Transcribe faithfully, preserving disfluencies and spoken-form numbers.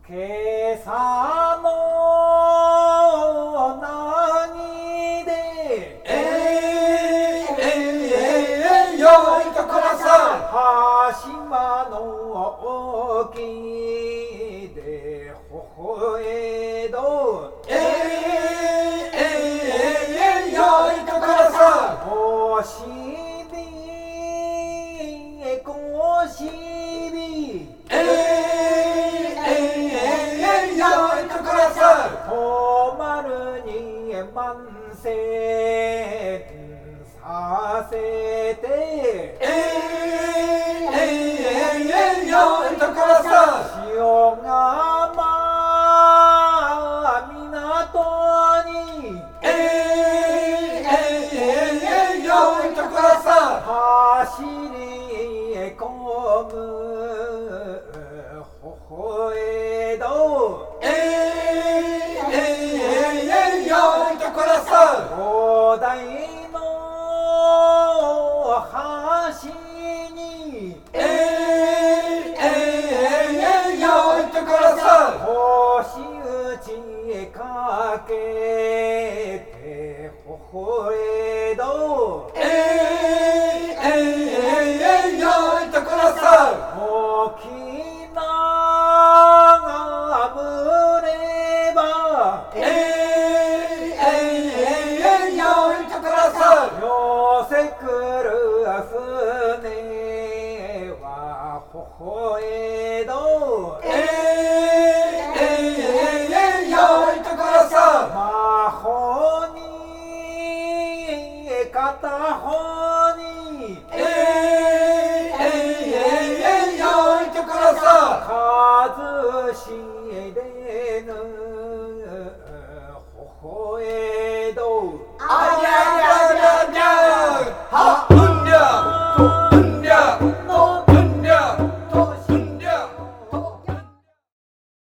今朝の何でえいえいえいえいよいとくださ羽島の沖でほほえどいえいえいえいよいとくださおしびこしびいえいえいよいとくださとまるに万世